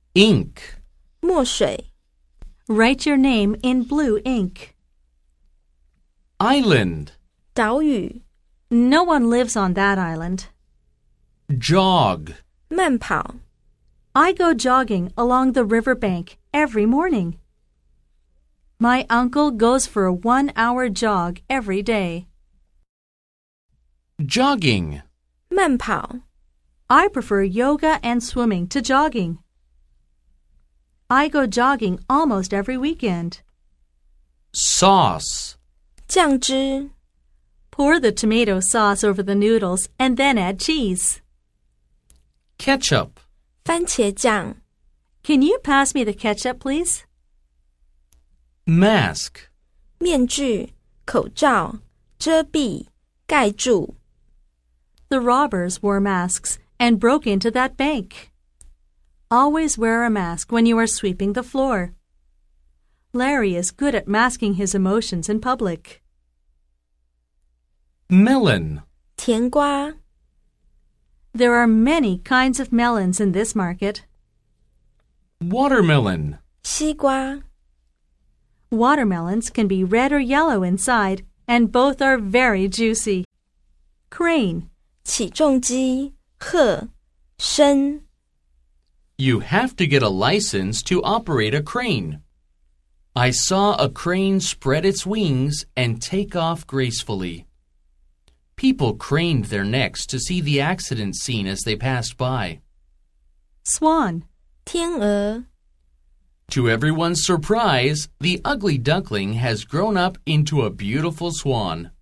ink, 墨水 Write your name in blue ink. island, 岛屿 No one lives on that island. jog, 慢跑 I go jogging along the river bank every morning. My uncle goes for a 1-hour jog every day. jogging, 慢跑 I prefer yoga and swimming to jogging. I go jogging almost every weekend. sauce, 酱汁 Pour the tomato sauce over the noodles and then add cheese. ketchup, 番茄酱 Can you pass me the ketchup, please? mask, 面具口罩遮蔽盖住 The robbers wore masks and broke into that bank. Always wear a mask when you are sweeping the floor. Larry is good at masking his emotions in public. melon, 甜瓜 There are many kinds of melons in this market. watermelon, 西瓜 Watermelons can be red or yellow inside, and both are very juicy. Crane. 起重机鹤升 You have to get a license to operate a crane. I saw a crane spread its wings and take off gracefully. People craned their necks to see the accident scene as they passed by. Swan. 天鹅 To everyone's surprise, the ugly duckling has grown up into a beautiful swan.